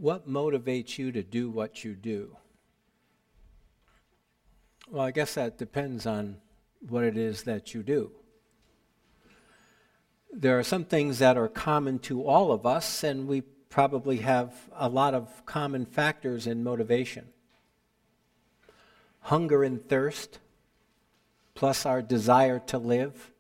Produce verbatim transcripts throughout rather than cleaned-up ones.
What motivates you to do what you do? Well, I guess that depends on what it is that you do. There are some things that are common to all of us, and we probably have a lot of common factors in motivation. Hunger and thirst, plus our desire to live,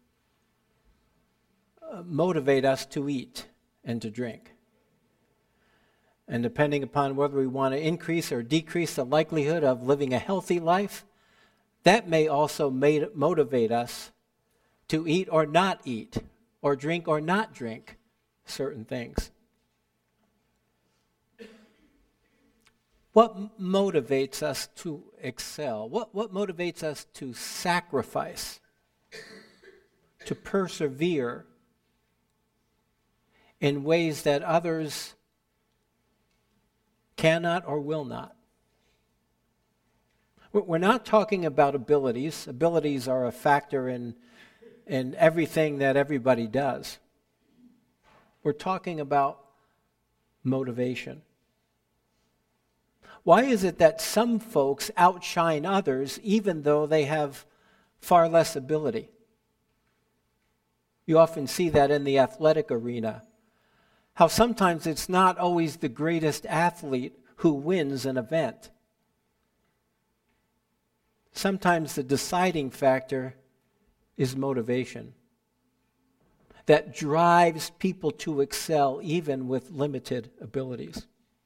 uh, motivate us to eat and to drink. And depending upon whether we want to increase or decrease the likelihood of living a healthy life, that may also made, motivate us to eat or not eat, or drink or not drink certain things. What m- motivates us to excel? What, what motivates us to sacrifice, to persevere in ways that others cannot or will not? We're not talking about abilities. Abilities are a factor in, in everything that everybody does. We're talking about motivation. Why is it that some folks outshine others even though they have far less ability? You often see that in the athletic arena. How sometimes it's not always the greatest athlete who wins an event. Sometimes the deciding factor is motivation that drives people to excel even with limited abilities.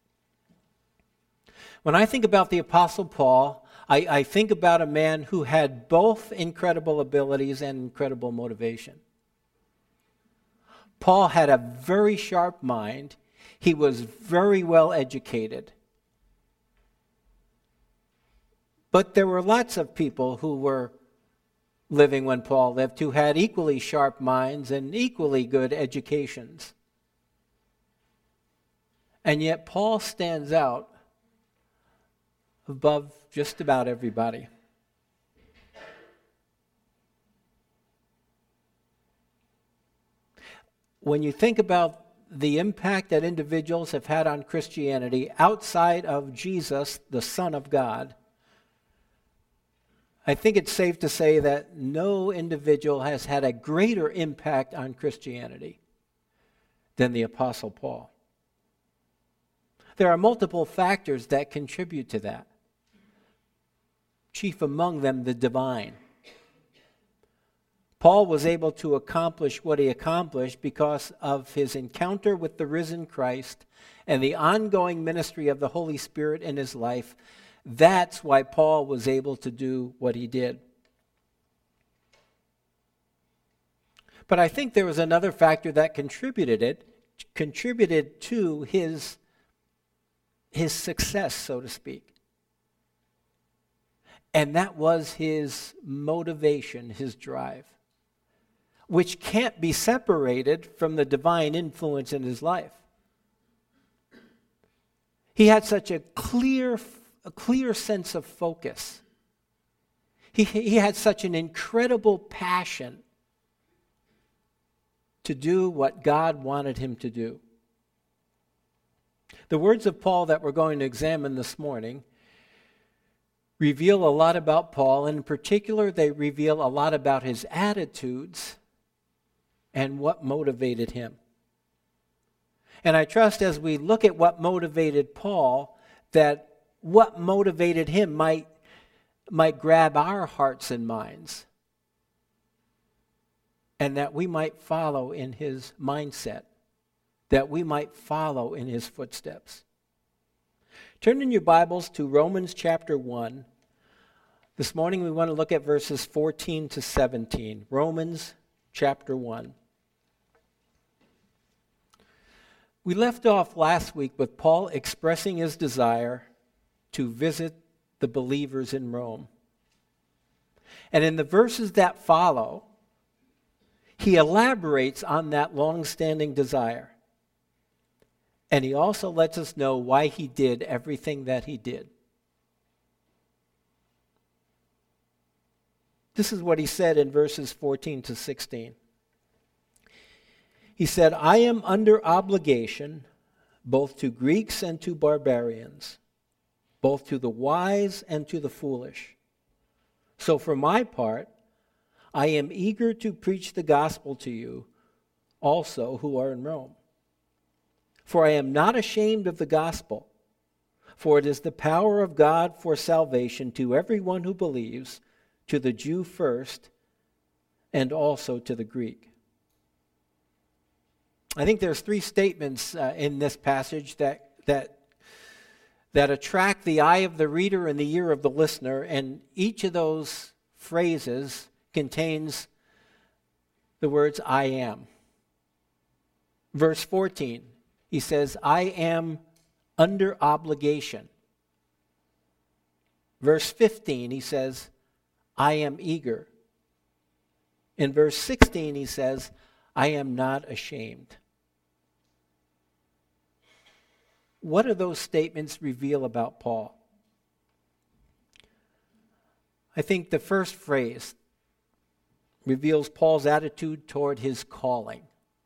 When I think about the Apostle Paul, I, I think about a man who had both incredible abilities and incredible motivation. Paul had a very sharp mind. He was very well educated. But there were lots of people who were living when Paul lived who had equally sharp minds and equally good educations. And yet Paul stands out above just about everybody. When you think about the impact that individuals have had on Christianity outside of Jesus, the Son of God, I think it's safe to say that no individual has had a greater impact on Christianity than the Apostle Paul. There are multiple factors that contribute to that. Chief among them, the divine. Paul was able to accomplish what he accomplished because of his encounter with the risen Christ and the ongoing ministry of the Holy Spirit in his life. That's why Paul was able to do what he did. But I think there was another factor that contributed it, contributed to his, his success, so to speak. And that was his motivation, his drive, which can't be separated from the divine influence in his life. He had such a clear a clear sense of focus. He, he had such an incredible passion to do what God wanted him to do. The words of Paul that we're going to examine this morning reveal a lot about Paul, and in particular, they reveal a lot about his attitudes and what motivated him. And I trust as we look at what motivated Paul, that what motivated him might, might grab our hearts and minds, and that we might follow in his mindset, that we might follow in his footsteps. Turn in your Bibles to Romans chapter one. This morning we want to look at verses fourteen to seventeen. Romans chapter one. We left off last week with Paul expressing his desire to visit the believers in Rome. And in the verses that follow, he elaborates on that long-standing desire. And he also lets us know why he did everything that he did. This is what he said in verses fourteen to sixteen. He said, "I am under obligation both to Greeks and to barbarians, both to the wise and to the foolish. So for my part, I am eager to preach the gospel to you also who are in Rome. For I am not ashamed of the gospel, for it is the power of God for salvation to everyone who believes, to the Jew first, and also to the Greek. I think there's three statements uh, in this passage that that that attract the eye of the reader and the ear of the listener, and each of those phrases contains the words I am. Verse fourteen, he says, I am under obligation. Verse fifteen, he says, I am eager. In verse sixteen, he says, I am not ashamed. What do those statements reveal about Paul? I think the first phrase reveals Paul's attitude toward his calling.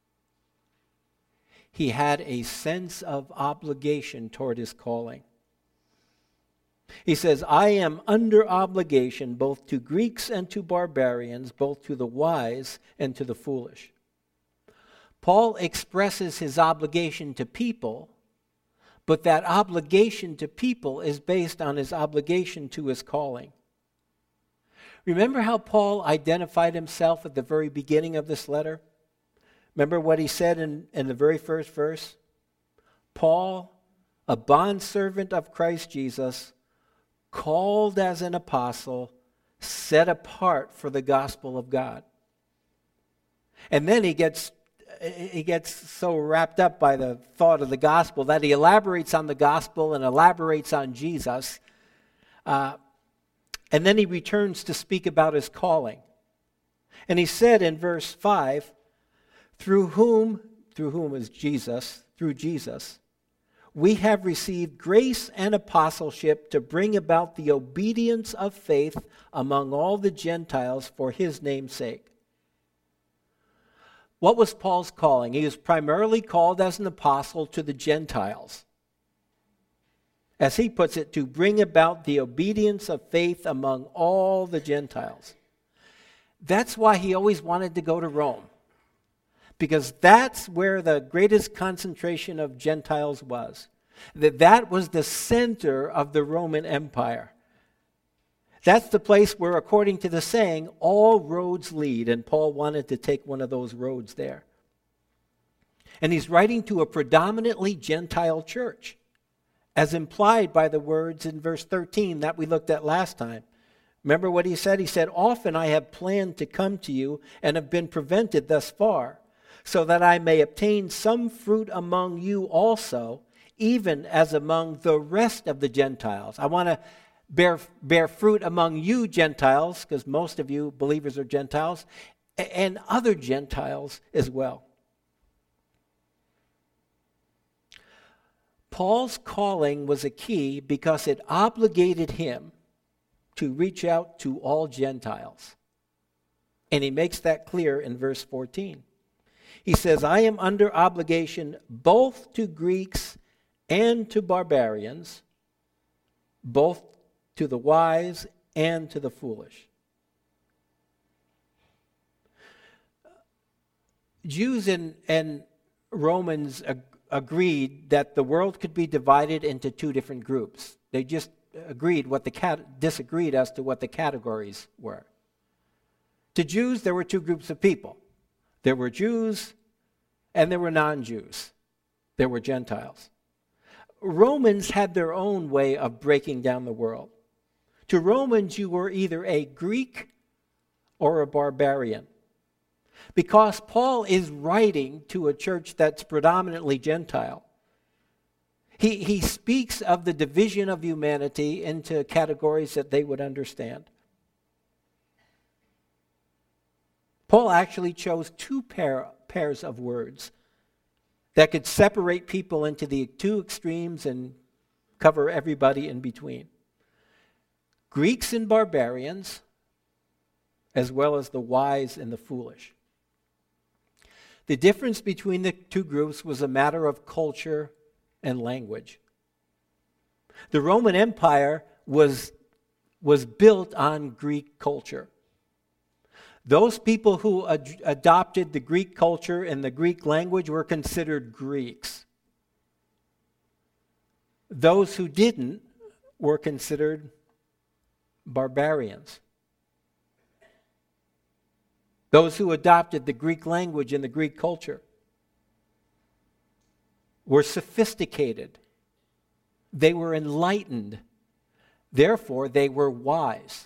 He had a sense of obligation toward his calling. He says, I am under obligation both to Greeks and to barbarians, both to the wise and to the foolish. Paul expresses his obligation to people, but that obligation to people is based on his obligation to his calling. Remember how Paul identified himself at the very beginning of this letter? Remember what he said in, in the very first verse? Paul, a bondservant of Christ Jesus, called as an apostle, set apart for the gospel of God. And then he gets he gets so wrapped up by the thought of the gospel that he elaborates on the gospel and elaborates on Jesus. Uh, and then he returns to speak about his calling. And he said in verse five, through whom, through whom is Jesus, through Jesus, we have received grace and apostleship to bring about the obedience of faith among all the Gentiles for his name's sake. What was Paul's calling? He was primarily called as an apostle to the Gentiles. As he puts it, to bring about the obedience of faith among all the Gentiles. That's why he always wanted to go to Rome, because that's where the greatest concentration of Gentiles was. That that was the center of the Roman Empire. That's the place where, according to the saying, all roads lead, and Paul wanted to take one of those roads there. And he's writing to a predominantly Gentile church, as implied by the words in verse thirteen that we looked at last time. Remember what he said? He said, often I have planned to come to you and have been prevented thus far, so that I may obtain some fruit among you also, even as among the rest of the Gentiles. I want to bear, bear fruit among you Gentiles, because most of you believers are Gentiles, and other Gentiles as well. Paul's calling was a key because it obligated him to reach out to all Gentiles. And he makes that clear in verse fourteen. He says, I am under obligation both to Greeks and to barbarians, both to the wise and to the foolish. Jews and, and Romans ag- agreed that the world could be divided into two different groups. They just agreed what the cat- disagreed as to what the categories were. To Jews, there were two groups of people. There were Jews and there were non-Jews. There were Gentiles. Romans had their own way of breaking down the world. To Romans, you were either a Greek or a barbarian. Because Paul is writing to a church that's predominantly Gentile, he, he speaks of the division of humanity into categories that they would understand. Paul actually chose two pair, pairs of words that could separate people into the two extremes and cover everybody in between. Greeks and barbarians, as well as the wise and the foolish. The difference between the two groups was a matter of culture and language. The Roman Empire was, was built on Greek culture. Those people who ad- adopted the Greek culture and the Greek language were considered Greeks. Those who didn't were considered barbarians. Those who adopted the Greek language and the Greek culture were sophisticated. They were enlightened. Therefore, they were wise.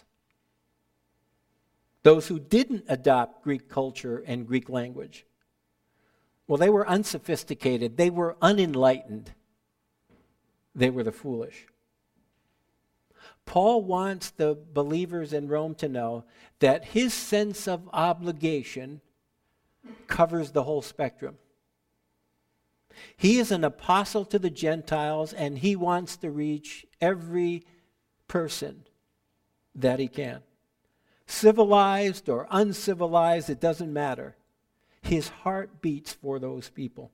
Those who didn't adopt Greek culture and Greek language, well, they were unsophisticated. They were unenlightened. They were the foolish. Paul wants the believers in Rome to know that his sense of obligation covers the whole spectrum. He is an apostle to the Gentiles, and he wants to reach every person that he can. Civilized or uncivilized, it doesn't matter. His heart beats for those people.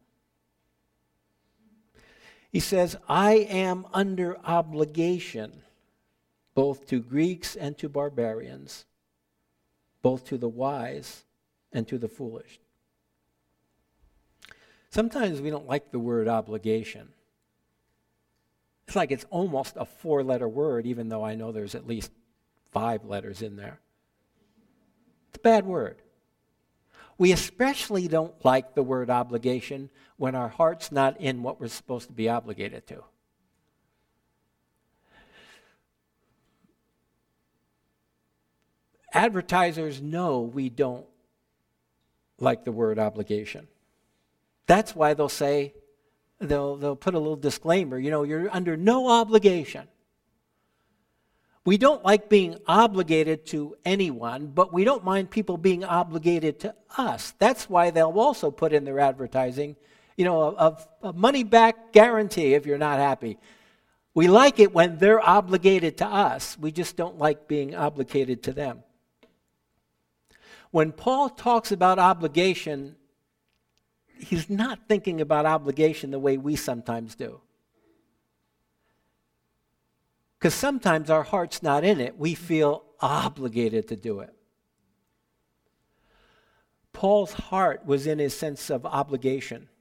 He says, I am under obligation both to Greeks and to barbarians, both to the wise and to the foolish. Sometimes we don't like the word obligation. It's like it's almost a four-letter word, even though I know there's at least five letters in there. It's a bad word. We especially don't like the word obligation when our heart's not in what we're supposed to be obligated to. Advertisers know we don't like the word obligation. That's why they'll say, they'll, they'll put a little disclaimer, you know, you're under no obligation. We don't like being obligated to anyone, but we don't mind people being obligated to us. That's why they'll also put in their advertising, you know, a, a money-back guarantee if you're not happy. We like it when they're obligated to us. We just don't like being obligated to them. When Paul talks about obligation, he's not thinking about obligation the way we sometimes do. Because sometimes our heart's not in it. We feel obligated to do it. Paul's heart was in his sense of obligation.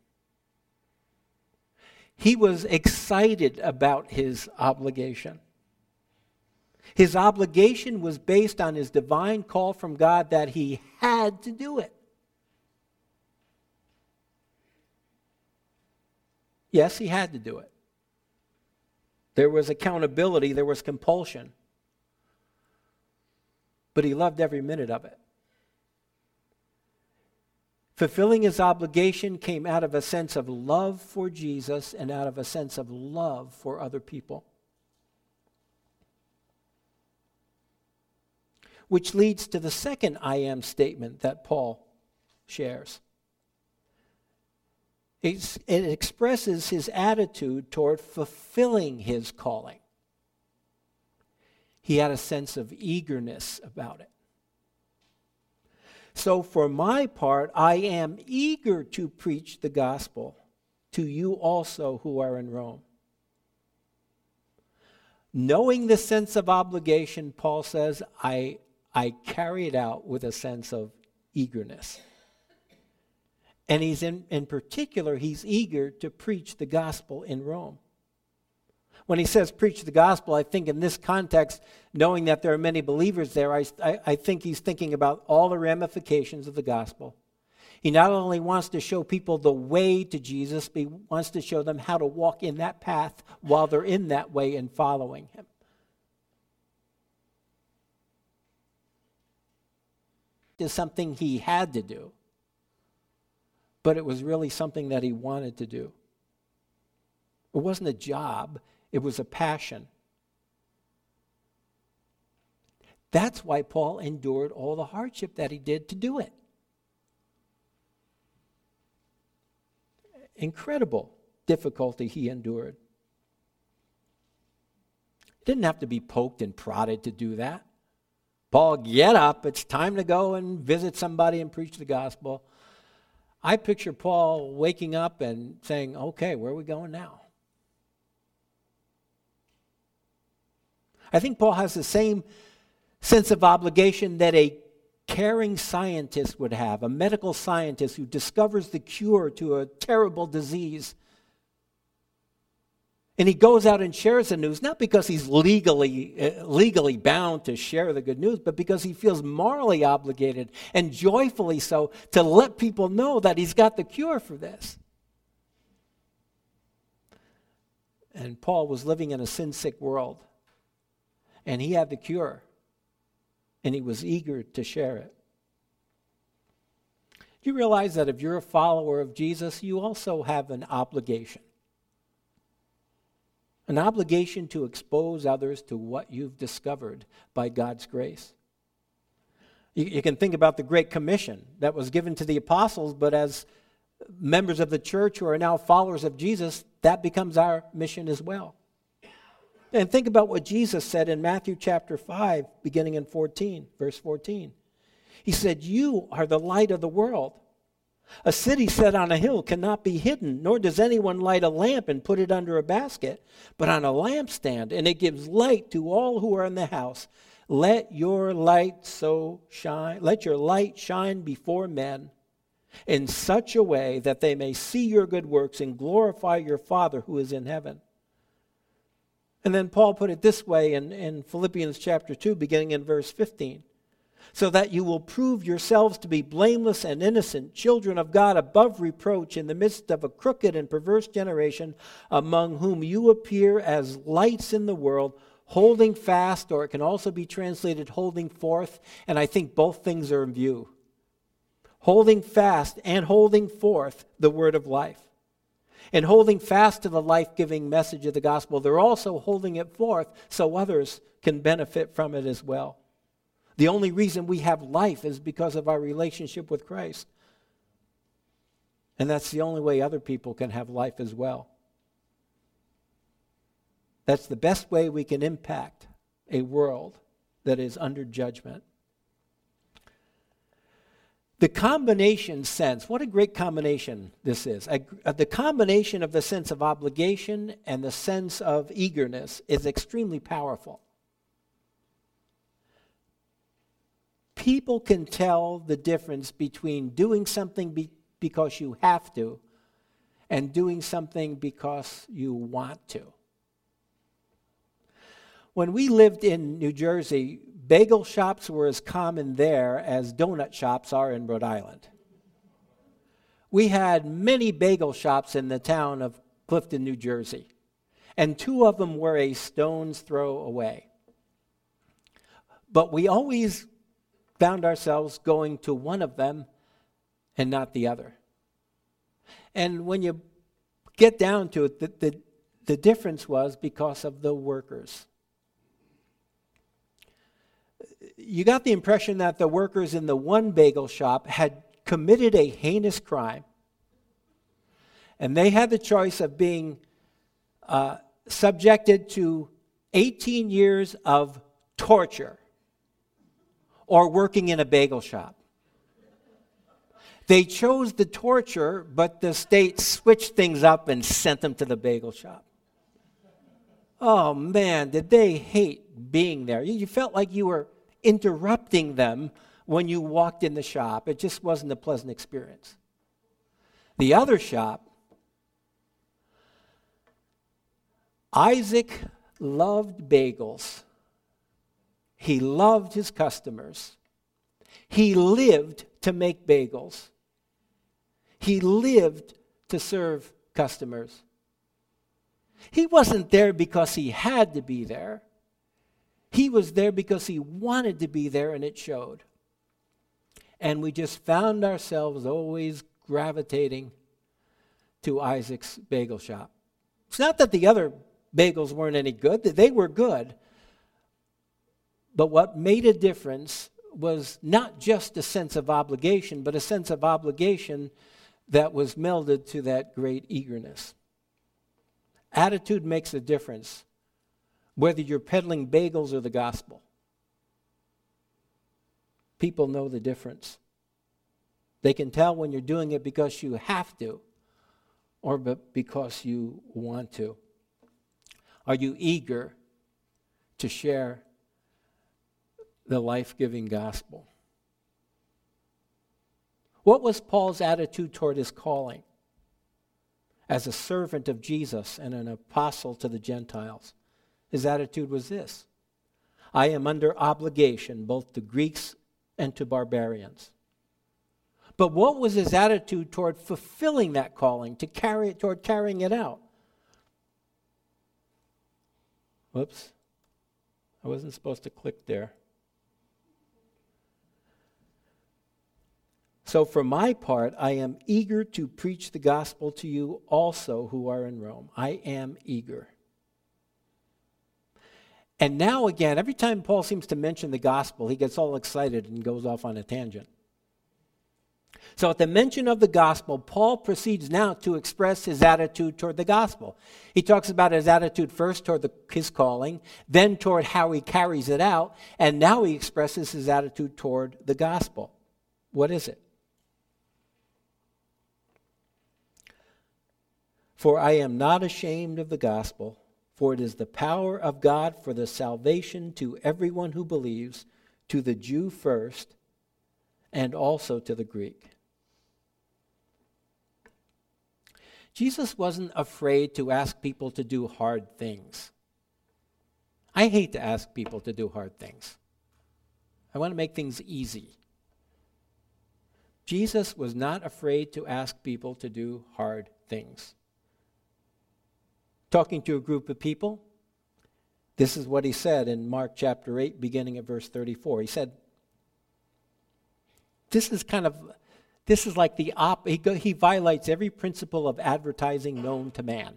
He was excited about his obligation. His obligation was based on his divine call from God that he had to do it. Yes, he had to do it. There was accountability, there was compulsion. But he loved every minute of it. Fulfilling his obligation came out of a sense of love for Jesus and out of a sense of love for other people. Which leads to the second I am statement that Paul shares. It's, it expresses his attitude toward fulfilling his calling. He had a sense of eagerness about it. So for my part, I am eager to preach the gospel to you also who are in Rome. Knowing the sense of obligation, Paul says, I, I carry it out with a sense of eagerness. And he's in, in particular, he's eager to preach the gospel in Rome. When he says preach the gospel, I think in this context, knowing that there are many believers there, I, I, I think he's thinking about all the ramifications of the gospel. He not only wants to show people the way to Jesus, but he wants to show them how to walk in that path while they're in that way and following him. It's something he had to do. But it was really something that he wanted to do. It wasn't a job, it was a passion. That's why Paul endured all the hardship that he did to do it. Incredible difficulty he endured. He didn't have to be poked and prodded to do that. Paul, get up, it's time to go and visit somebody and preach the gospel. I picture Paul waking up and saying, okay, where are we going now? I think Paul has the same sense of obligation that a caring scientist would have, a medical scientist who discovers the cure to a terrible disease. And he goes out and shares the news, not because he's legally, uh, legally bound to share the good news, but because he feels morally obligated, and joyfully so, to let people know that he's got the cure for this. And Paul was living in a sin-sick world, and he had the cure, and he was eager to share it. Do you realize that if you're a follower of Jesus, you also have an obligation? An obligation to expose others to what you've discovered by God's grace. You, you can think about the Great Commission that was given to the apostles, but as members of the church who are now followers of Jesus, that becomes our mission as well. And think about what Jesus said in Matthew chapter five, beginning in fourteen, verse fourteen. He said, "You are the light of the world. A city set on a hill cannot be hidden, nor does anyone light a lamp and put it under a basket, but on a lampstand, and it gives light to all who are in the house. Let your light so shine, let your light shine before men in such a way that they may see your good works and glorify your Father who is in heaven." And then Paul put it this way in, in Philippians chapter two, beginning in verse fifteen. "So that you will prove yourselves to be blameless and innocent, children of God above reproach in the midst of a crooked and perverse generation, among whom you appear as lights in the world, holding fast," or it can also be translated holding forth, and I think both things are in view. Holding fast and holding forth the word of life. And holding fast to the life-giving message of the gospel, they're also holding it forth so others can benefit from it as well. The only reason we have life is because of our relationship with Christ. And that's the only way other people can have life as well. That's the best way we can impact a world that is under judgment. The combination sense, what a great combination this is. A, uh, the combination of the sense of obligation and the sense of eagerness is extremely powerful. People can tell the difference between doing something be, because you have to and doing something because you want to. When we lived in New Jersey, bagel shops were as common there as donut shops are in Rhode Island. We had many bagel shops in the town of Clifton, New Jersey, and two of them were a stone's throw away. But we always found ourselves going to one of them and not the other. And when you get down to it, the, the, the difference was because of the workers. You got the impression that the workers in the one bagel shop had committed a heinous crime, and they had the choice of being uh, subjected to eighteen years of torture or working in a bagel shop. They chose the torture, but the state switched things up and sent them to the bagel shop. Oh man, did they hate being there. You felt like you were interrupting them when you walked in the shop. It just wasn't a pleasant experience. The other shop, Isaac loved bagels. He loved his customers. He lived to make bagels. He lived to serve customers. He wasn't there because he had to be there. He was there because he wanted to be there, and it showed. And we just found ourselves always gravitating to Isaac's bagel shop. It's not that the other bagels weren't any good. They were good. But what made a difference was not just a sense of obligation, but a sense of obligation that was melded to that great eagerness. Attitude makes a difference, whether you're peddling bagels or the gospel. People know the difference. They can tell when you're doing it because you have to or because you want to. Are you eager to share the life-giving gospel. What was Paul's attitude toward his calling as a servant of Jesus and an apostle to the Gentiles? His attitude was this: I am under obligation both to Greeks and to barbarians. But what was his attitude toward fulfilling that calling, to carry it, toward carrying it out? Whoops. I wasn't supposed to click there. So for my part, I am eager to preach the gospel to you also who are in Rome. I am eager. And now again, every time Paul seems to mention the gospel, he gets all excited and goes off on a tangent. So at the mention of the gospel, Paul proceeds now to express his attitude toward the gospel. He talks about his attitude first toward the, his calling, then toward how he carries it out, and now he expresses his attitude toward the gospel. What is it? For I am not ashamed of the gospel, for it is the power of God for the salvation to everyone who believes, to the Jew first, and also to the Greek. Jesus wasn't afraid to ask people to do hard things. I hate to ask people to do hard things. I want to make things easy. Jesus was not afraid to ask people to do hard things. Talking to a group of people, this is what he said in Mark chapter eight, beginning at verse thirty-four. He said, this is kind of, this is like the op, he, go, he violates every principle of advertising known to man.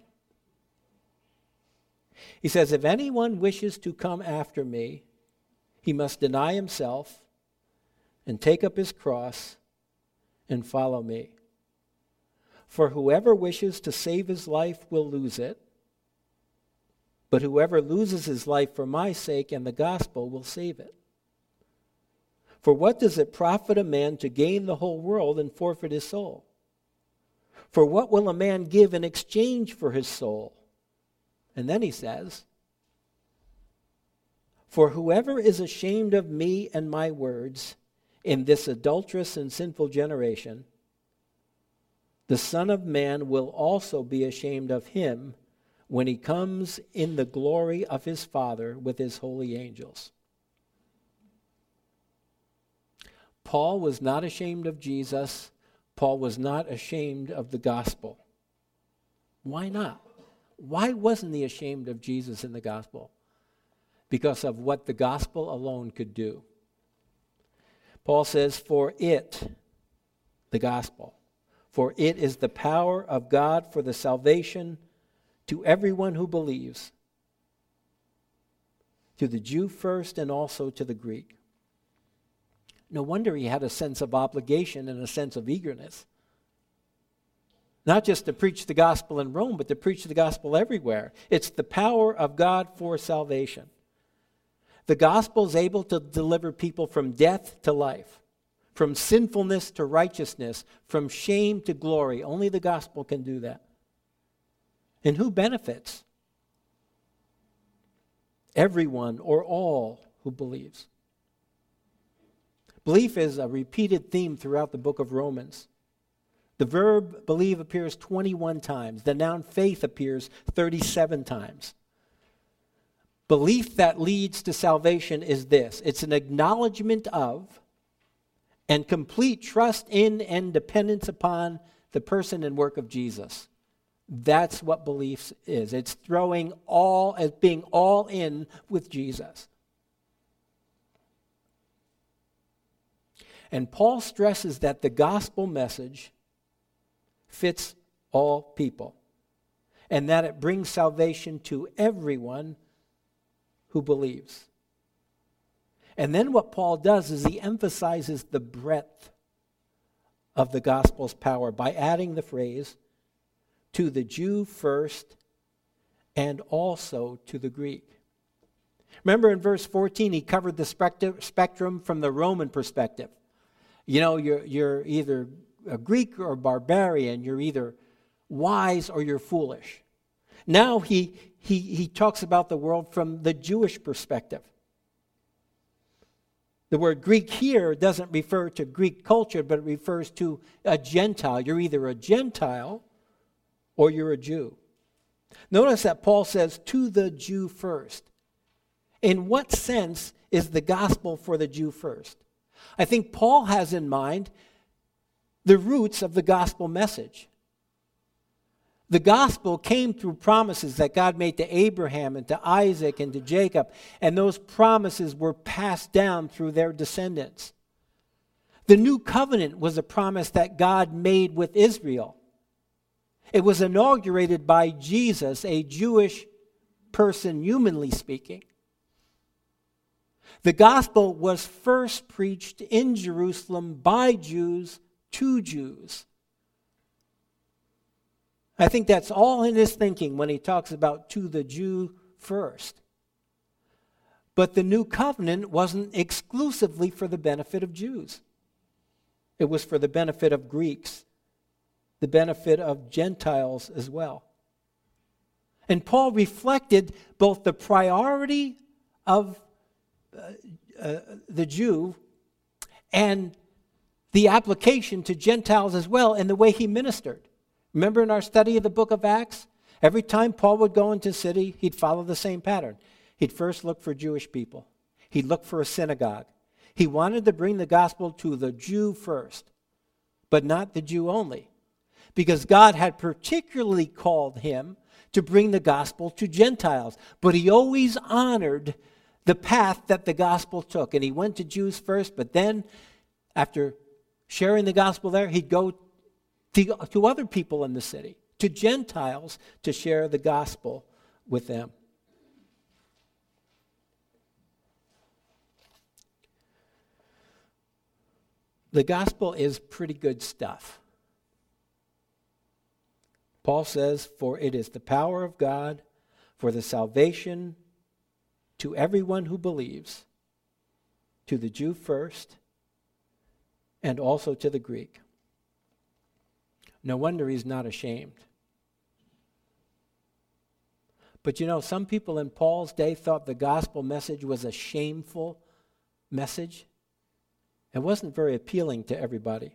He says, if anyone wishes to come after me, he must deny himself and take up his cross and follow me. For whoever wishes to save his life will lose it, but whoever loses his life for my sake and the gospel will save it. For what does it profit a man to gain the whole world and forfeit his soul? For what will a man give in exchange for his soul? And then he says, for whoever is ashamed of me and my words in this adulterous and sinful generation, the Son of Man will also be ashamed of him when he comes in the glory of his Father with his holy angels. Paul was not ashamed of Jesus. Paul was not ashamed of the gospel. Why not? Why wasn't he ashamed of Jesus in the gospel? Because of what the gospel alone could do. Paul says, for it, the gospel, for it is the power of God for the salvation to everyone who believes, to the Jew first and also to the Greek. No wonder he had a sense of obligation and a sense of eagerness. Not just to preach the gospel in Rome, but to preach the gospel everywhere. It's the power of God for salvation. The gospel is able to deliver people from death to life, from sinfulness to righteousness, from shame to glory. Only the gospel can do that. And who benefits? Everyone or all who believes. Belief is a repeated theme throughout the book of Romans. The verb believe appears twenty-one times. The noun faith appears thirty-seven times. Belief that leads to salvation is this. It's an acknowledgement of and complete trust in and dependence upon the person and work of Jesus. That's what belief is. It's throwing all, as being all in with Jesus. And Paul stresses that the gospel message fits all people and that it brings salvation to everyone who believes. And then what Paul does is he emphasizes the breadth of the gospel's power by adding the phrase, to the Jew first and also to the Greek. Remember in verse fourteen, he covered the spectrum from the Roman perspective. You know, you're, you're either a Greek or barbarian. You're either wise or you're foolish. Now he, he, he talks about the world from the Jewish perspective. The word Greek here doesn't refer to Greek culture, but it refers to a Gentile. You're either a Gentile or you're a Jew. Notice that Paul says, to the Jew first. In what sense is the gospel for the Jew first? I think Paul has in mind the roots of the gospel message. The gospel came through promises that God made to Abraham and to Isaac and to Jacob, and those promises were passed down through their descendants. The new covenant was a promise that God made with Israel. It was inaugurated by Jesus, a Jewish person, humanly speaking. The gospel was first preached in Jerusalem by Jews to Jews. I think that's all in his thinking when he talks about to the Jew first. But the new covenant wasn't exclusively for the benefit of Jews. It was for the benefit of Greeks, the benefit of Gentiles as well. And Paul reflected both the priority of uh, uh, the Jew and the application to Gentiles as well in the way he ministered. Remember in our study of the book of Acts? Every time Paul would go into a city, he'd follow the same pattern. He'd first look for Jewish people. He'd look for a synagogue. He wanted to bring the gospel to the Jew first, but not the Jew only, because God had particularly called him to bring the gospel to Gentiles. But he always honored the path that the gospel took. And he went to Jews first, but then after sharing the gospel there, he'd go To, to other people in the city, to Gentiles, to share the gospel with them. The gospel is pretty good stuff. Paul says, for it is the power of God for the salvation to everyone who believes, to the Jew first, and also to the Greek. No wonder he's not ashamed. But you know, some people in Paul's day thought the gospel message was a shameful message. It wasn't very appealing to everybody.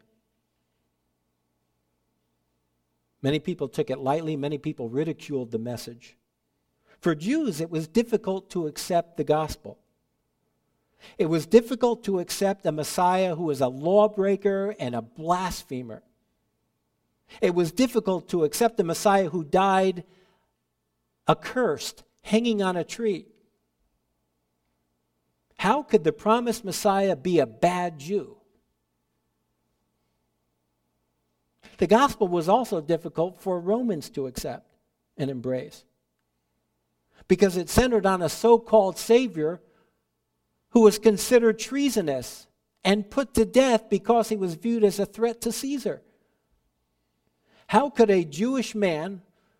Many people took it lightly. Many people ridiculed the message. For Jews, it was difficult to accept the gospel. It was difficult to accept a Messiah who was a lawbreaker and a blasphemer. It was difficult to accept a Messiah who died accursed, hanging on a tree. How could the promised Messiah be a bad Jew? The gospel was also difficult for Romans to accept and embrace, because it centered on a so-called Savior who was considered treasonous and put to death because he was viewed as a threat to Caesar. How could a Jewish man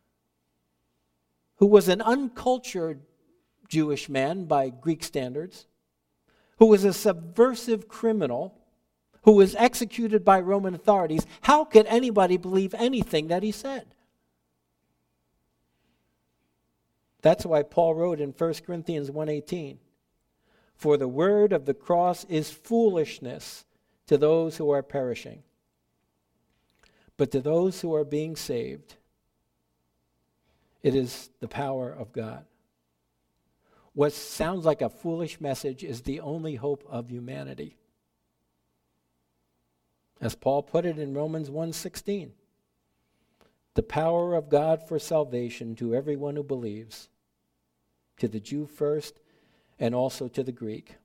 who was an uncultured Jewish man by Greek standards, who was a subversive criminal, who was executed by Roman authorities, how could anybody believe anything that he said? That's why Paul wrote in First Corinthians one eighteen, for the word of the cross is foolishness to those who are perishing. But to those who are being saved, it is the power of God. What sounds like a foolish message is the only hope of humanity. As Paul put it in Romans one sixteen, the power of God for salvation to everyone who believes, to the Jew first and also to the Greek.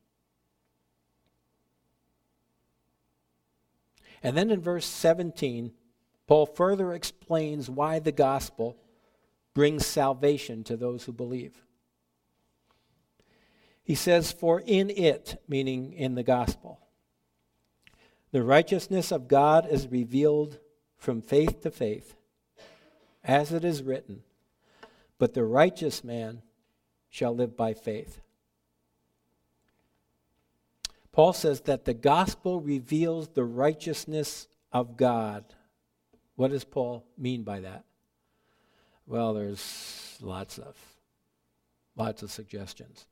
And then in verse seventeen, Paul further explains why the gospel brings salvation to those who believe. He says, for in it, meaning in the gospel, the righteousness of God is revealed from faith to faith, as it is written, but the righteous man shall live by faith. Paul says that the gospel reveals the righteousness of God. What does Paul mean by that? Well, there's lots, lots of, lots of suggestions.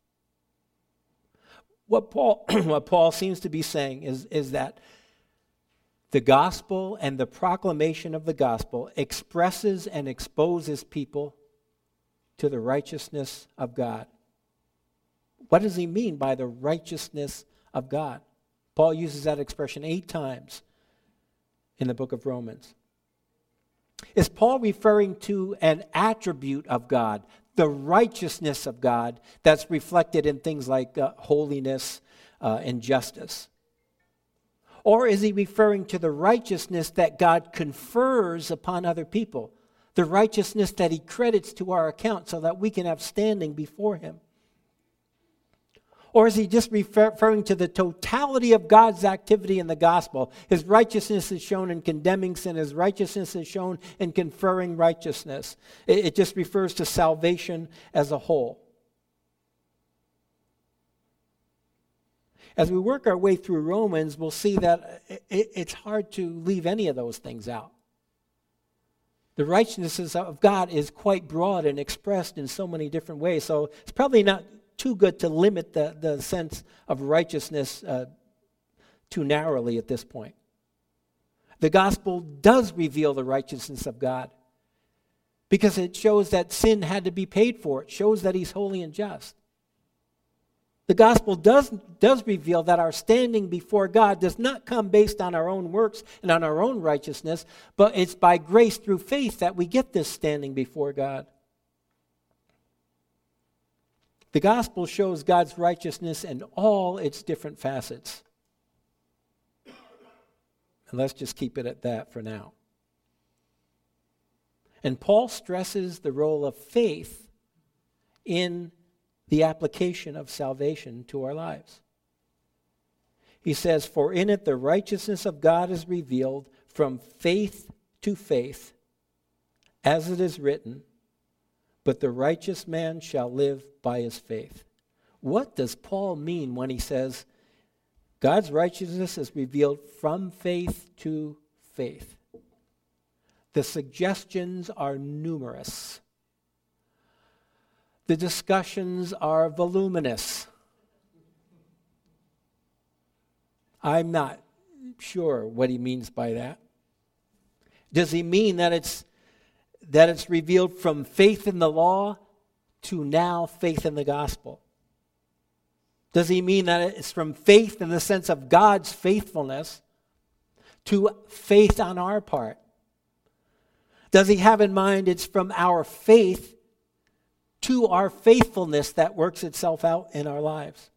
What Paul, what Paul seems to be saying is, is that the gospel and the proclamation of the gospel expresses and exposes people to the righteousness of God. What does he mean by the righteousness of God? Paul uses that expression eight times in the book of Romans. Is Paul referring to an attribute of God, the righteousness of God that's reflected in things like uh, holiness uh, and justice? Or is he referring to the righteousness that God confers upon other people, the righteousness that he credits to our account so that we can have standing before him? Or is he just refer- referring to the totality of God's activity in the gospel? His righteousness is shown in condemning sin. His righteousness is shown in conferring righteousness. It, it just refers to salvation as a whole. As we work our way through Romans, we'll see that it, it, it's hard to leave any of those things out. The righteousness of God is quite broad and expressed in so many different ways. So it's probably not too good to limit the, the sense of righteousness uh, too narrowly at this point. The gospel does reveal the righteousness of God because it shows that sin had to be paid for. It shows that he's holy and just. The gospel does, does reveal that our standing before God does not come based on our own works and on our own righteousness, but it's by grace through faith that we get this standing before God. The gospel shows God's righteousness in all its different facets. And let's just keep it at that for now. And Paul stresses the role of faith in the application of salvation to our lives. He says, "For in it the righteousness of God is revealed from faith to faith, as it is written, but the righteous man shall live by his faith." What does Paul mean when he says God's righteousness is revealed from faith to faith? The suggestions are numerous. The discussions are voluminous. I'm not sure what he means by that. Does he mean that it's that it's revealed from faith in the law to now faith in the gospel? Does he mean that it's from faith in the sense of God's faithfulness to faith on our part? Does he have in mind it's from our faith to our faithfulness that works itself out in our lives?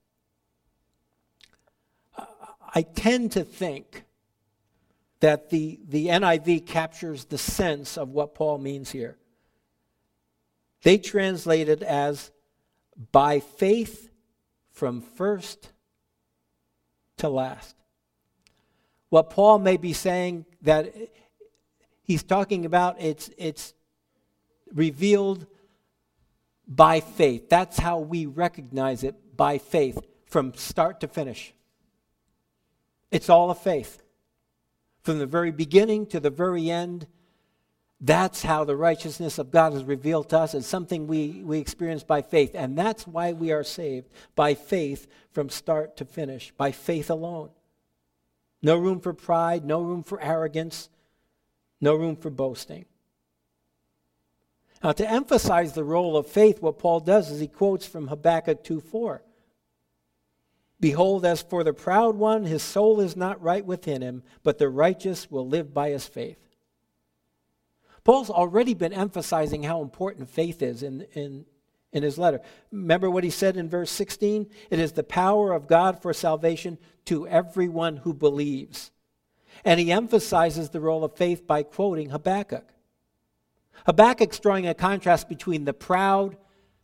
I tend to think that the, the N I V captures the sense of what Paul means here. They translate it as by faith from first to last. What Paul may be saying that he's talking about, it's, it's revealed by faith. That's how we recognize it, by faith, from start to finish. It's all of faith. From the very beginning to the very end, that's how the righteousness of God is revealed to us. It's something we, we experience by faith. And that's why we are saved, by faith from start to finish, by faith alone. No room for pride, no room for arrogance, no room for boasting. Now, to emphasize the role of faith, what Paul does is he quotes from Habakkuk two four. "Behold, as for the proud one, his soul is not right within him, but the righteous will live by his faith." Paul's already been emphasizing how important faith is in, in, in his letter. Remember what he said in verse sixteen? "It is the power of God for salvation to everyone who believes." And he emphasizes the role of faith by quoting Habakkuk. Habakkuk's drawing a contrast between the proud,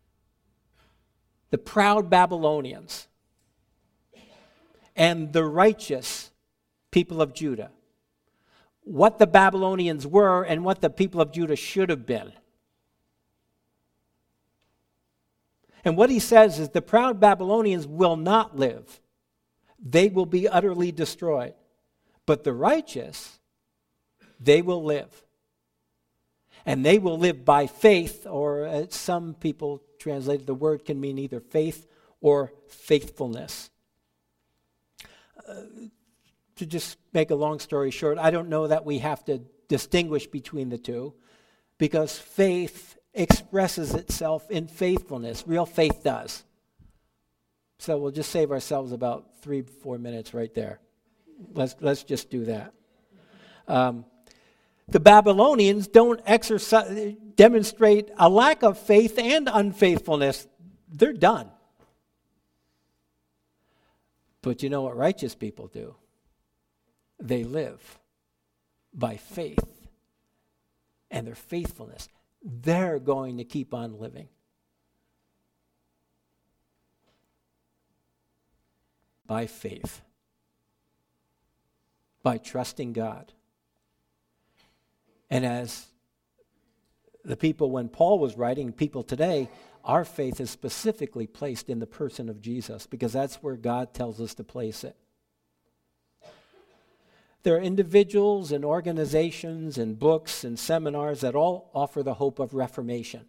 the proud Babylonians and the righteous people of Judah. What the Babylonians were and what the people of Judah should have been. And what he says is the proud Babylonians will not live. They will be utterly destroyed. But the righteous, they will live. And they will live by faith, or as some people translate the word can mean either faith or faithfulness. Uh, to just make a long story short, I don't know that we have to distinguish between the two, because faith expresses itself in faithfulness. Real faith does. So we'll just save ourselves about three, four minutes right there. Let's let's just do that. Um, the Babylonians don't exercise, demonstrate a lack of faith and unfaithfulness. They're done. But you know what righteous people do? They live by faith and their faithfulness. They're going to keep on living. By faith. By trusting God. And as the people when Paul was writing, people today, our faith is specifically placed in the person of Jesus, because that's where God tells us to place it. There are individuals and organizations and books and seminars that all offer the hope of reformation.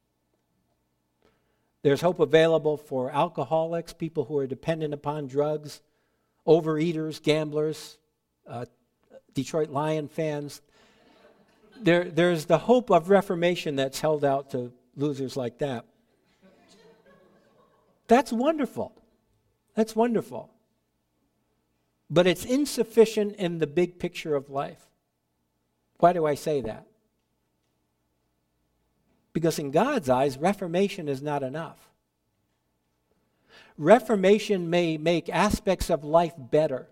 There's hope available for alcoholics, people who are dependent upon drugs, overeaters, gamblers, uh, Detroit Lion fans. There, there's the hope of reformation that's held out to losers like that. That's wonderful. That's wonderful. But it's insufficient in the big picture of life. Why do I say that? Because in God's eyes, reformation is not enough. Reformation may make aspects of life better,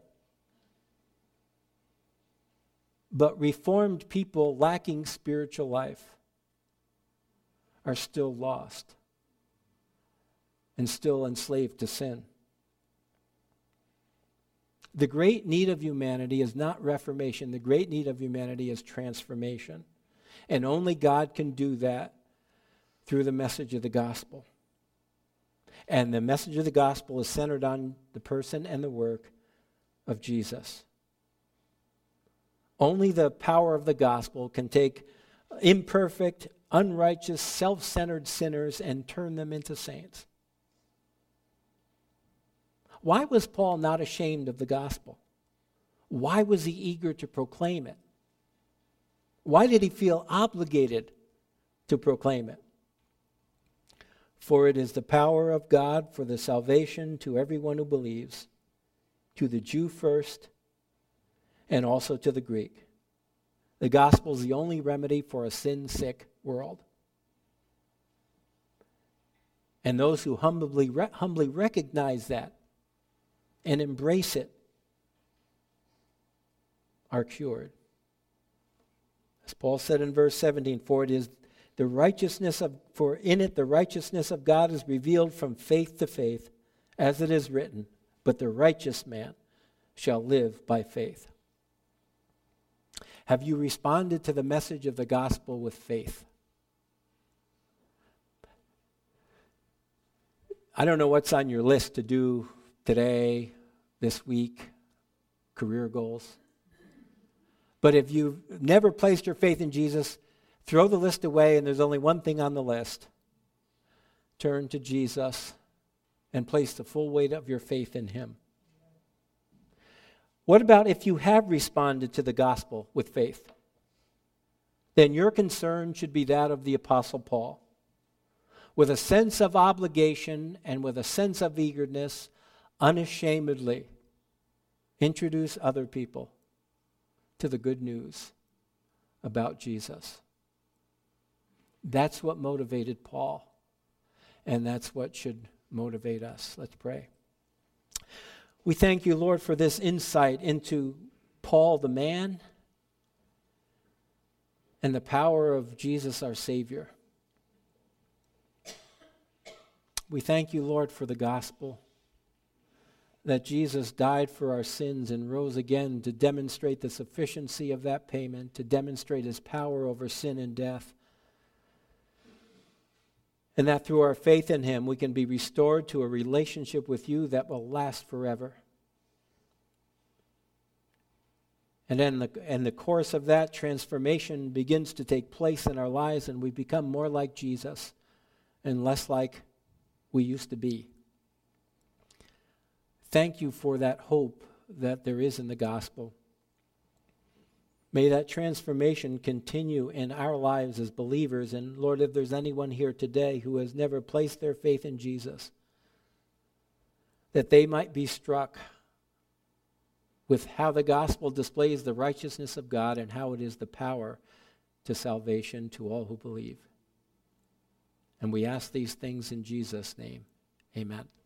but reformed people lacking spiritual life are still lost and still enslaved to sin. The great need of humanity is not reformation. The great need of humanity is transformation. And only God can do that through the message of the gospel. And the message of the gospel is centered on the person and the work of Jesus. Only the power of the gospel can take imperfect, unrighteous, self-centered sinners and turn them into saints. Why was Paul not ashamed of the gospel? Why was he eager to proclaim it? Why did he feel obligated to proclaim it? For it is the power of God for the salvation to everyone who believes, to the Jew first, and also to the Greek. The gospel is the only remedy for a sin-sick world. And those who humbly, re- humbly recognize that and embrace it are cured. As Paul said in verse seventeen, for it is the righteousness of for in it the righteousness of God is revealed from faith to faith, as it is written, but the righteous man shall live by faith. Have you responded to the message of the gospel with faith? I don't know what's on your list to do today, this week, career goals. But if you've never placed your faith in Jesus, throw the list away, and there's only one thing on the list. Turn to Jesus and place the full weight of your faith in him. What about if you have responded to the gospel with faith? Then your concern should be that of the Apostle Paul. With a sense of obligation and with a sense of eagerness, unashamedly introduce other people to the good news about Jesus. That's what motivated Paul, and that's what should motivate us. Let's pray. We thank you, Lord, for this insight into Paul the man and the power of Jesus our Savior. We thank you, Lord, for the gospel, that Jesus died for our sins and rose again to demonstrate the sufficiency of that payment, to demonstrate his power over sin and death, and that through our faith in him we can be restored to a relationship with you that will last forever. And then the, in the course of that, transformation begins to take place in our lives, and we become more like Jesus and less like we used to be. Thank you for that hope that there is in the gospel. May that transformation continue in our lives as believers. And Lord, if there's anyone here today who has never placed their faith in Jesus, that they might be struck with how the gospel displays the righteousness of God and how it is the power to salvation to all who believe. And we ask these things in Jesus' name. Amen.